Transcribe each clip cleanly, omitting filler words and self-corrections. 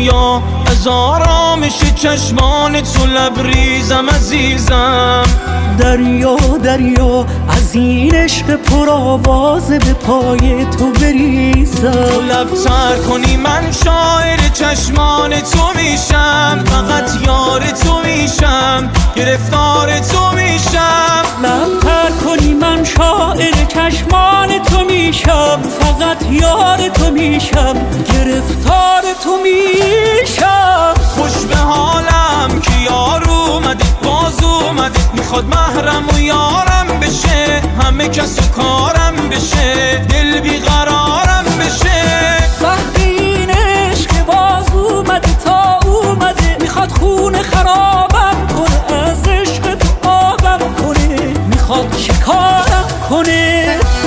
دنیا از آرامش چشمان تو لبریزم عزیزم. دریا دریا از این عشق پرآواز به پای تو بریزم. تو لبتر کنی من شاعر چشمان تو میشم، فقط یار تو میشم، گرفتار تو میشم. لبتر کنی من شاعر چشمان تو میشم، فقط یار تو میشم، گرفتار تو میشم. خوش به حالم که یار اومده، باز اومده، میخواد محرم و یارم بشه، همه کس و کارم بشه، دل بیقرارم بشه. وقتی این عشق باز اومده تا اومده، میخواد خون خرابم کنه، از عشق تو آبم کنه، میخواد شکارم کنه.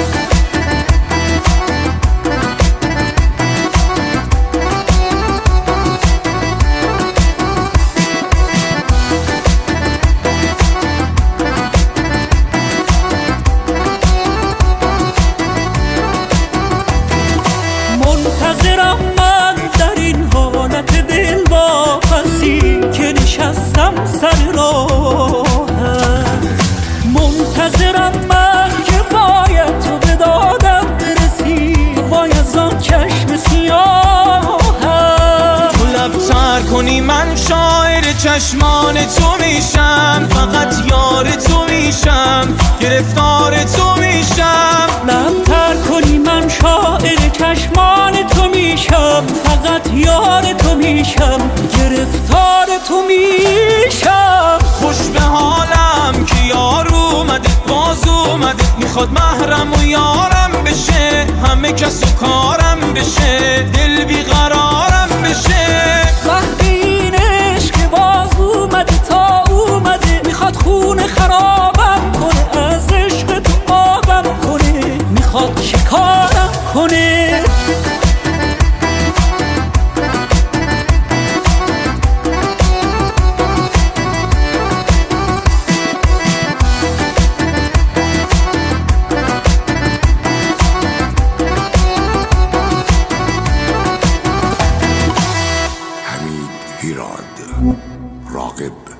منتظرم من در این حالت دل واپسی که نشستم سر راهت. منتظرم من که باید تو به دادم برسی، وای از آن چشم سیاهت. تو لبتر کنی من شاعر چشمان تو میشم، فقط یار تو میشم، گرفتار تو میشم. لبتر کنی من شاعر چشمان تو میشم، فقط یار تو میشم، گرفتار تو میشم. خوش به حالم که یار اومده، باز اومده، میخواد محرم و یارم بشه، همه کس و کارم بشه، دل بیقرارم بشه. وقتی این عشق باز اومده تا اومده، میخواد خون خرابم کنه، از عشق تو آبم کنه، میخواد شکارم کنه. حمید هیراد راغب